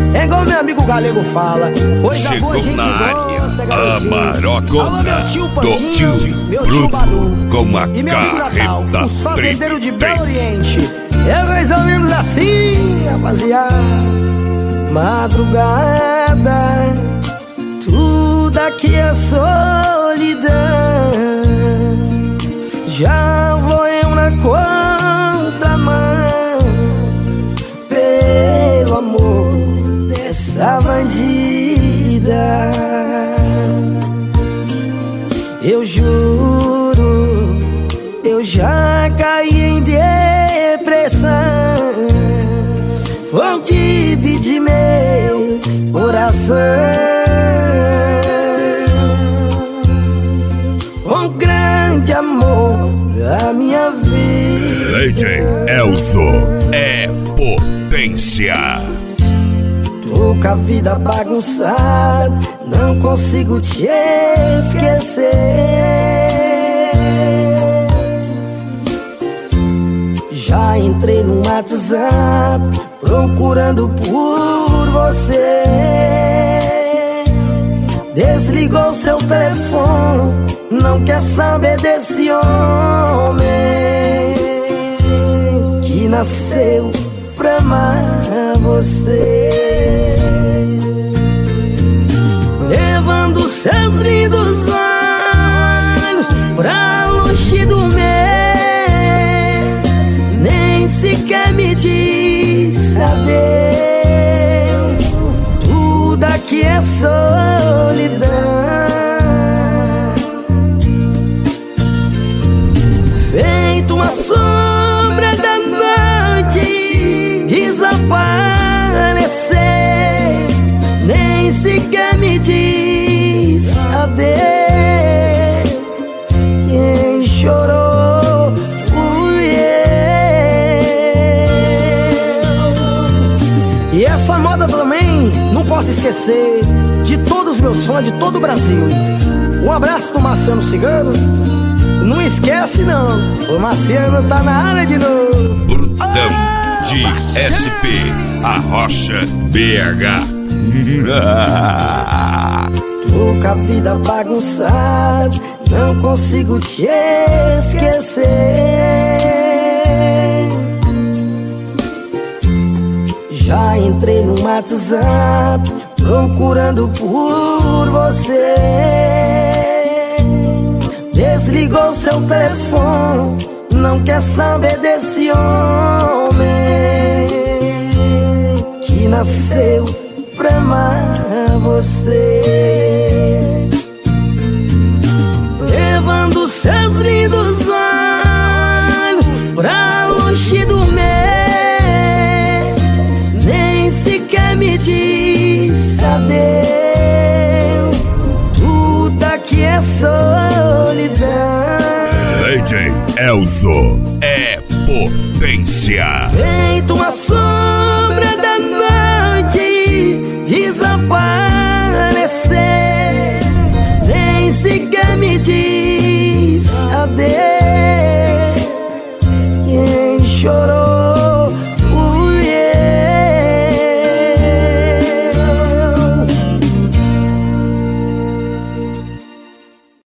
É igual meu amigo galego fala. Coisa boa, Chegou gente na área gosta, a Marocona do tio meu tio Bruto Balu com uma e meu amigo Natal, carreta os fazendeiros de Belo trem. Oriente. É mais ou menos assim, rapaziada. Madrugada, tudo aqui é solidão. Já vou eu na contramão, pelo amor dessa bandida. Eu juro, eu já caí em depressão. Vou dividir meu coração. Um grande amor a minha vida. DJ Elzo é potência. Tô com a vida bagunçada, não consigo te esquecer. Já entrei no WhatsApp procurando por você. Desligou seu telefone, não quer saber desse homem que nasceu pra amar você. Levando seus lindos olhos pra longe do meu, nem sequer me diz adeus. Tudo aqui é solidão. Feito uma sombra da noite, desaparecer, nem sequer me diz adeus. Quem chorou fui eu. E essa moda também não posso esquecer de todos os meus fãs de todo o Brasil. Um abraço do Marciano Cigano. Não esquece não, o Marciano tá na área de novo. Brutão de SP, a Rocha BH. Tô com a vida bagunçada, não consigo te esquecer. Já entrei no WhatsApp procurando por você. Desligou seu telefone, não quer saber desse homem que nasceu pra amar você. Levando seus lindos olhos pra longe do meu, nem sequer me diz adeus. Tudo aqui é solidão. DJ Elzo é potência. Feito uma sombra